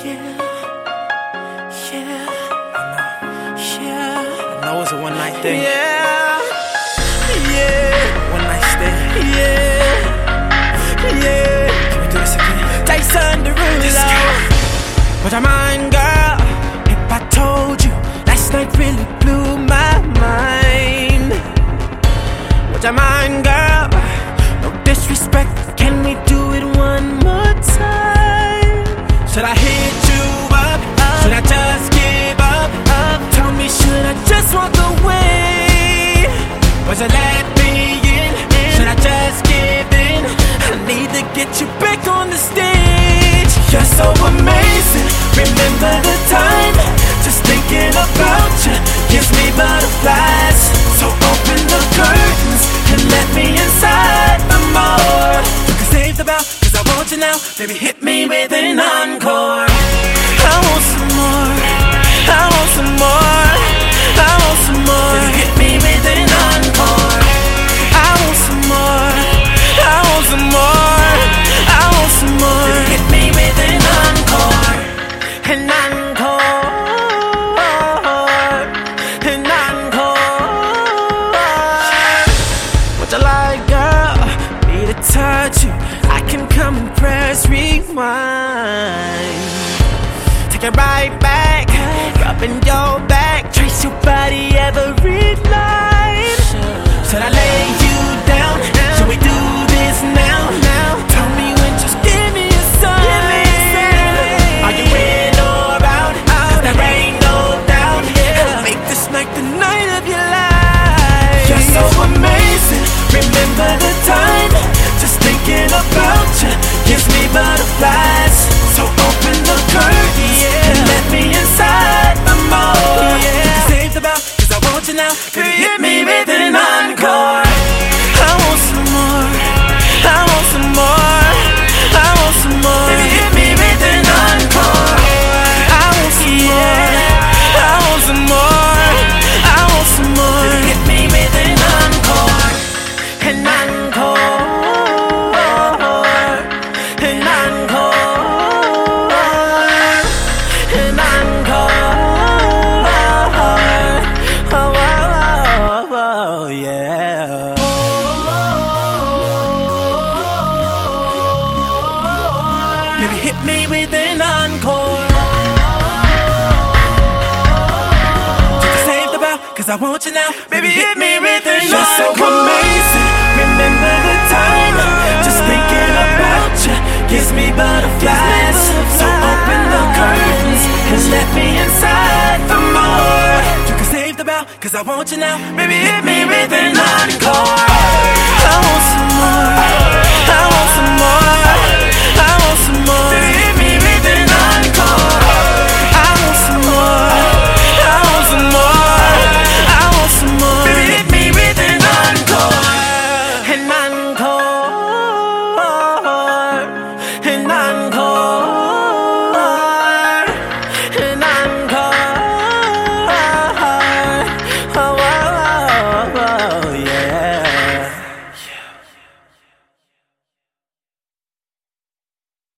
I know it's a one night thing. One night stand. Can we do this again? Jason Derulo. Would you mind, girl, if I told you last night really blew my mind? Would you mind, girl? No disrespect, can we do it one more time? Should I hit you up? Should I just give up? Tell me, should I just walk away? Or should I let me in? Should I just give in? I need to get you back on the stage. You're so amazing. Remember the time? Just thinking about you gives me butterflies. So open the curtains and let me inside the more. You can save the bell, cause I want you now. Baby, hit me with an encore. I want some more. I want some more. I want some more. Baby, hit me with an encore. I want some more. I want some more. I want some more. Baby, hit me with an encore. An encore. An encore. Would you like, girl, me to touch you? I can come and press rewind. Take it right back, rubbing your back, trace your body every line. Should I lay you down? Should we do this now? Tell me when, just give me a sign. Are you in or out? Cause there ain't no doubt. Make this night the night of your life. You're so amazing. Remember the time? Just thinking about you gives me butterflies. So open the curtains and let me inside the more. You can save the bell, cause I want you now. Baby, hit me with an encore. I want some more. I want some more. I want some more. Baby, hit me with an encore. I want some more. I want some more. I want some more. Baby, hit me with an encore. An encore. An encore. An encore. Oh, yeah. Maybe hit me with an encore. Just save the bell, cause I want you now. Baby, hit me with an encore. You're so amazing. Remember the time? Just thinking about you gives me butterflies. So open the curtains and let me inside for more. You can save the bell, cause I want you now. Baby, hit me with an encore.